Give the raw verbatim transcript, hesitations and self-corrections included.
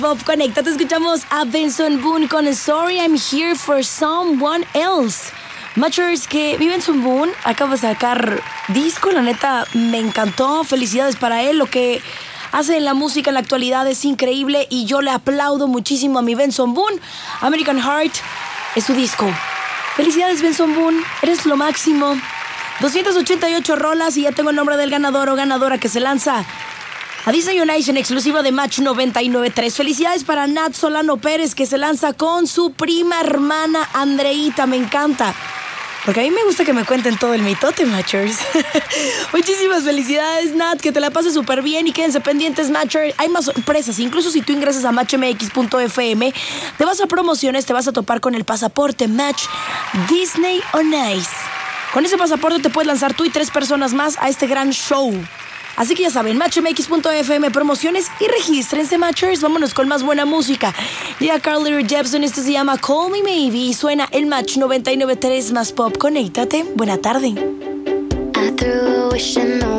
Pop Conecta, te escuchamos a Benson Boone con Sorry I'm Here for Someone Else. Matchers, que mi Benson Boone acaba de sacar disco, la neta me encantó, felicidades para él, lo que hace en la música en la actualidad es increíble y yo le aplaudo muchísimo a mi Benson Boone. American Heart es su disco. Felicidades Benson Boone, eres lo máximo. doscientas ochenta y ocho rolas y ya tengo el nombre del ganador o ganadora que se lanza a Disney On Ice en exclusiva de Match noventa y nueve punto tres. Felicidades para Nat Solano Pérez, que se lanza con su prima hermana Andreita. Me encanta, porque a mí me gusta que me cuenten todo el mitote, Matchers. Muchísimas felicidades, Nat, que te la pases súper bien y quédense pendientes, Matchers. Hay más sorpresas, incluso si tú ingresas a match m x punto f m, te vas a promociones, te vas a topar con el pasaporte Match Disney On Ice. Con ese pasaporte te puedes lanzar tú y tres personas más a este gran show. Así que ya saben, match m x punto f m, promociones y regístrense, Matchers. Vámonos con más buena música. Ya Carly Rae Jepsen, este se llama Call Me Maybe y suena el Match noventa y nueve punto tres más Pop. Conéctate, buena tarde. I threw a wish in the